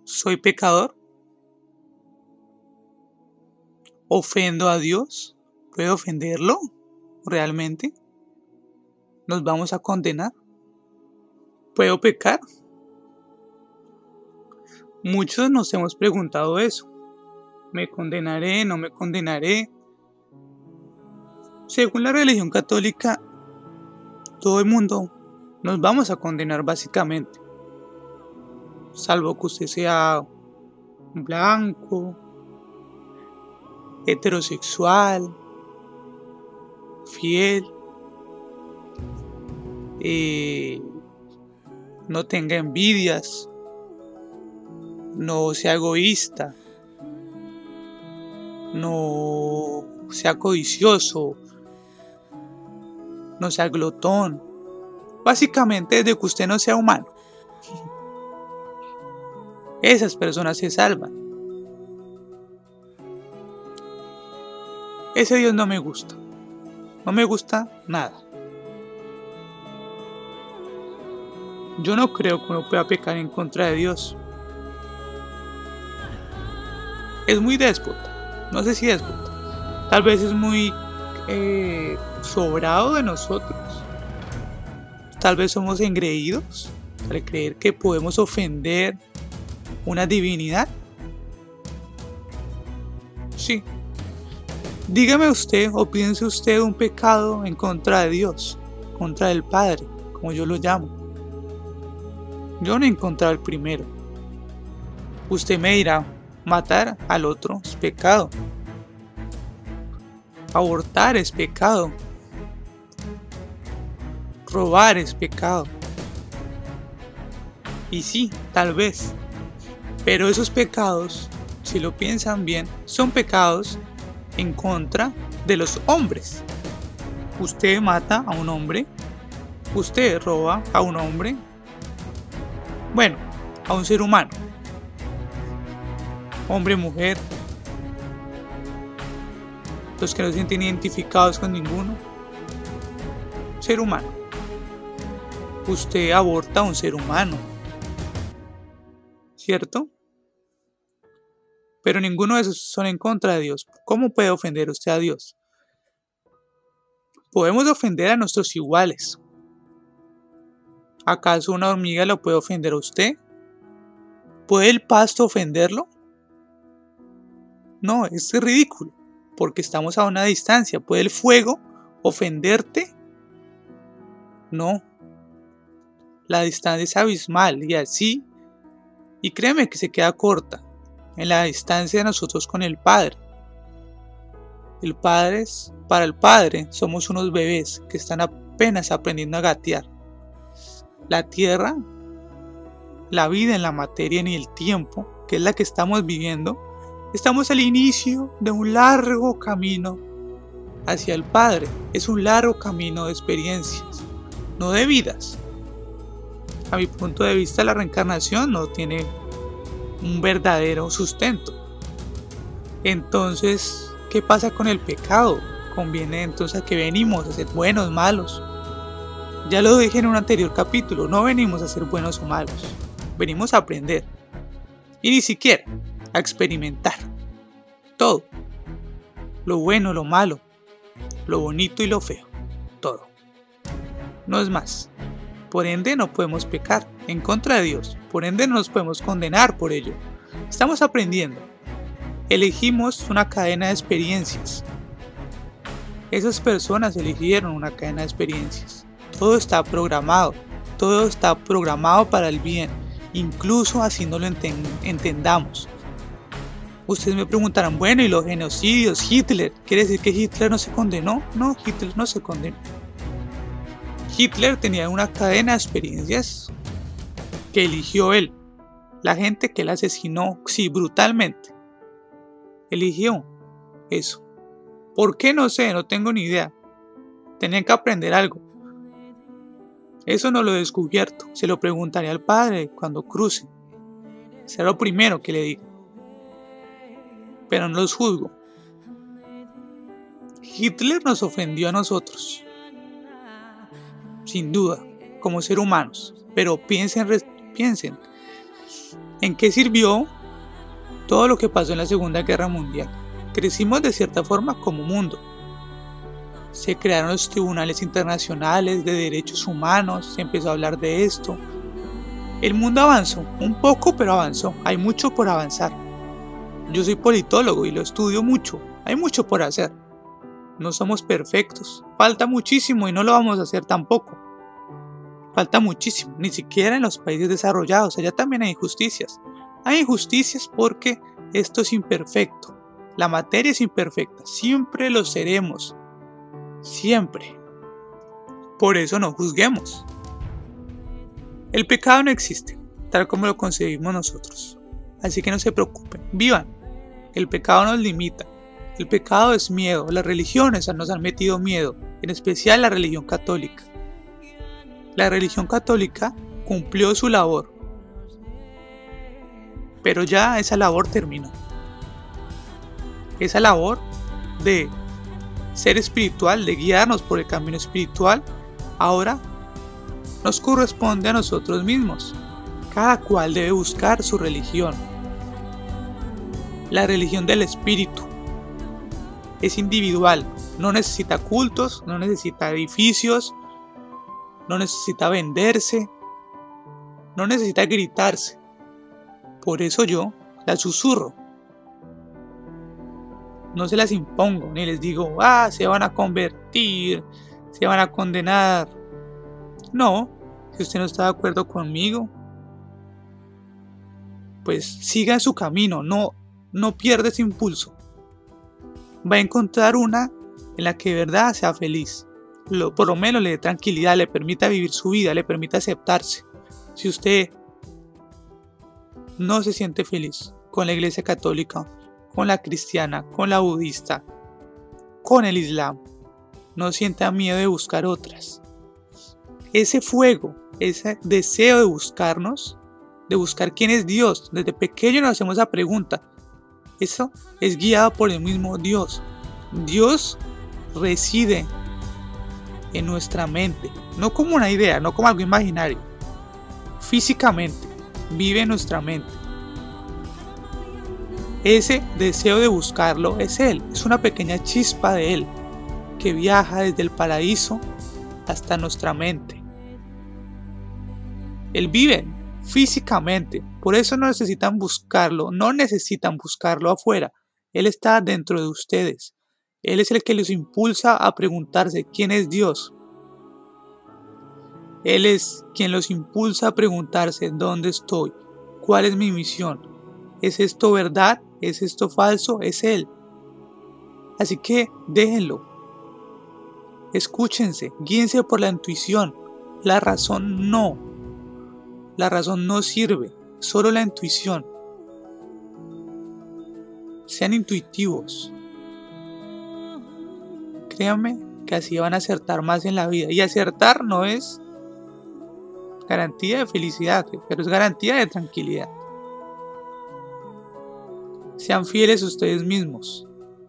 ¿Soy pecador? ¿Ofendo a Dios? ¿Puedo ofenderlo? ¿Realmente? ¿Nos vamos a condenar? ¿Puedo pecar? Muchos nos hemos preguntado eso. ¿Me condenaré? ¿No me condenaré? Según la religión católica, todo el mundo nos vamos a condenar básicamente. Salvo que usted sea blanco, heterosexual, fiel, no tenga envidias, no sea egoísta, no sea codicioso, no sea glotón. Básicamente, desde que usted no sea humano, esas personas se salvan. Ese Dios no me gusta. No me gusta nada. Yo no creo que uno pueda pecar en contra de Dios. Es muy déspota. No sé si déspota. Tal vez es muy sobrado de nosotros. Tal vez somos engreídos al creer que podemos ofender una divinidad. Sí. Dígame usted o piense usted un pecado en contra de Dios, contra del Padre, como yo lo llamo. Yo no he encontrado el primero. Usted me dirá, matar al otro es pecado. Abortar es pecado. Robar es pecado. Y sí, tal vez. Pero esos pecados, si lo piensan bien, son pecados en contra de los hombres. Usted mata a un hombre. Usted roba a un hombre. Bueno, a un ser humano. Hombre, mujer. Los que no se sienten identificados con ninguno. Ser humano. Usted aborta a un ser humano. ¿Cierto? Pero ninguno de esos son en contra de Dios. ¿Cómo puede ofender usted a Dios? Podemos ofender a nuestros iguales. ¿Acaso una hormiga lo puede ofender a usted? ¿Puede el pasto ofenderlo? No, es ridículo, porque estamos a una distancia. ¿Puede el fuego ofenderte? No. La distancia es abismal y así, y créeme que se queda corta, en la distancia de nosotros con el Padre. El Padre para el Padre somos unos bebés que están apenas aprendiendo a gatear. La tierra, la vida en la materia ni el tiempo, que es la que estamos viviendo, estamos al inicio de un largo camino hacia el Padre. Es un largo camino de experiencias, no de vidas. A mi punto de vista, la reencarnación no tiene un verdadero sustento. Entonces, ¿qué pasa con el pecado? Conviene entonces a que venimos a ser buenos, malos. Ya lo dije en un anterior capítulo, no venimos a ser buenos o malos, venimos a aprender. Y ni siquiera a experimentar. Todo. Lo bueno, lo malo, lo bonito y lo feo. Todo. No es más. Por ende no podemos pecar en contra de Dios. Por ende no nos podemos condenar por ello. Estamos aprendiendo. Elegimos una cadena de experiencias. Esas personas eligieron una cadena de experiencias. Todo está programado. Todo está programado para el bien. Incluso así no lo entendamos. Ustedes me preguntarán, bueno, ¿y los genocidios? Hitler, ¿quiere decir que Hitler no se condenó? No, Hitler no se condenó. Hitler tenía una cadena de experiencias que eligió él. La gente que él asesinó, sí, brutalmente. Eligió eso. ¿Por qué? No sé, no tengo ni idea. Tenían que aprender algo. Eso no lo he descubierto. Se lo preguntaré al Padre cuando cruce. Será lo primero que le diga. Pero no los juzgo. Hitler nos ofendió a nosotros. Sin duda, como seres humanos. Pero piensen ¿En qué sirvió todo lo que pasó en la Segunda Guerra Mundial? Crecimos de cierta forma como mundo. Se crearon los tribunales internacionales de derechos humanos, se empezó a hablar de esto. El mundo avanzó, un poco, pero avanzó. Hay mucho por avanzar. Yo soy politólogo y lo estudio mucho. Hay mucho por hacer. No somos perfectos. Falta muchísimo y no lo vamos a hacer tampoco. Falta muchísimo, ni siquiera en los países desarrollados. Allá también hay injusticias. Hay injusticias porque esto es imperfecto. La materia es imperfecta. Siempre lo seremos. Siempre. Por eso no juzguemos. El pecado no existe, tal como lo concebimos nosotros. Así que no se preocupen, vivan. El pecado nos limita. El pecado es miedo. Las religiones nos han metido miedo, en especial la religión católica. La religión católica cumplió su labor, pero ya esa labor terminó. Esa labor de ser espiritual, de guiarnos por el camino espiritual, ahora nos corresponde a nosotros mismos. Cada cual debe buscar su religión. La religión del espíritu es individual, no necesita cultos, no necesita edificios, no necesita venderse, no necesita gritarse. Por eso yo la susurro. No se las impongo, ni les digo, se van a convertir, se van a condenar. No, si usted no está de acuerdo conmigo, pues siga en su camino, no pierda ese impulso. Va a encontrar una en la que de verdad sea feliz. Por lo menos le dé tranquilidad, le permita vivir su vida, le permita aceptarse. Si usted no se siente feliz con la iglesia católica, con la cristiana, con la budista, con el islam, no sienta miedo de buscar otras. Ese fuego, ese deseo de buscarnos, de buscar quién es Dios, desde pequeño nos hacemos esa pregunta. Eso es guiado por el mismo Dios. Dios reside en nuestra mente, no como una idea, no como algo imaginario. Físicamente, vive en nuestra mente. Ese deseo de buscarlo es Él, es una pequeña chispa de Él que viaja desde el paraíso hasta nuestra mente. Él vive físicamente, por eso no necesitan buscarlo afuera. Él está dentro de ustedes. Él es el que los impulsa a preguntarse quién es Dios. Él es quien los impulsa a preguntarse dónde estoy, cuál es mi misión. ¿Es esto verdad? ¿Es esto falso? Es Él. Así que déjenlo. Escúchense, guíense por la intuición. La razón no. La razón no sirve, solo la intuición. Sean intuitivos. Créanme que así van a acertar más en la vida. Y acertar no es garantía de felicidad, pero es garantía de tranquilidad. Sean fieles a ustedes mismos.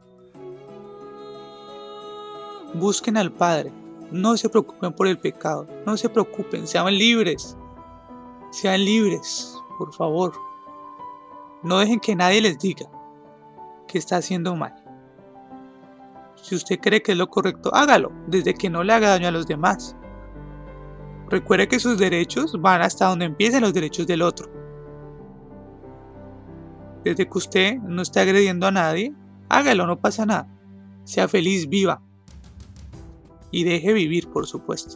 Busquen al Padre. No se preocupen por el pecado. No se preocupen. Sean libres. Sean libres, por favor. No dejen que nadie les diga que está haciendo mal. Si usted cree que es lo correcto, hágalo, desde que no le haga daño a los demás. Recuerde que sus derechos van hasta donde empiecen los derechos del otro. Desde que usted no esté agrediendo a nadie, hágalo, no pasa nada. Sea feliz, viva. Y deje vivir, por supuesto.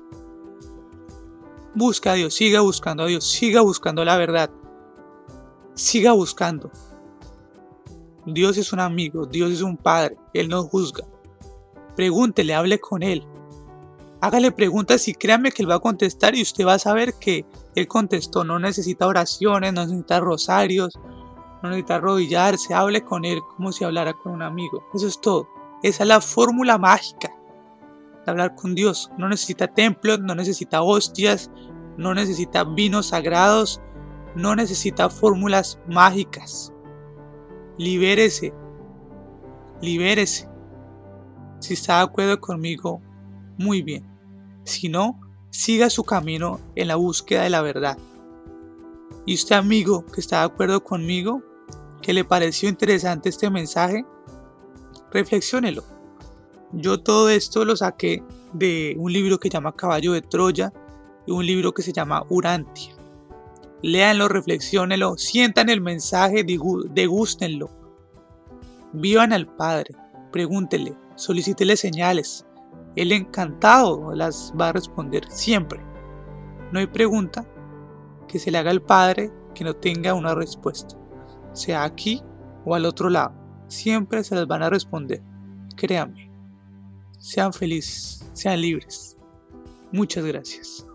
Busca a Dios, siga buscando a Dios, siga buscando la verdad. Siga buscando. Dios es un amigo, Dios es un padre, Él no juzga. Pregúntele, hable con Él. Hágale preguntas y créanme que Él va a contestar y usted va a saber que Él contestó. No necesita oraciones, no necesita rosarios, no necesita arrodillarse. Hable con Él como si hablara con un amigo. Eso es todo. Esa es la fórmula mágica de hablar con Dios. No necesita templos, no necesita hostias, no necesita vinos sagrados, no necesita fórmulas mágicas. Libérese. Libérese. Si está de acuerdo conmigo, muy bien. Si no, siga su camino en la búsqueda de la verdad. Y usted, amigo, que está de acuerdo conmigo, que le pareció interesante este mensaje, reflexiónelo. Yo todo esto lo saqué de un libro que se llama Caballo de Troya y un libro que se llama Urantia. Léanlo, reflexiónenlo, sientan el mensaje, degústenlo. Vivan al Padre, pregúntenle, solicítele señales. Él encantado las va a responder siempre. No hay pregunta que se le haga al Padre que no tenga una respuesta, sea aquí o al otro lado. Siempre se las van a responder. Créanme. Sean felices, sean libres. Muchas gracias.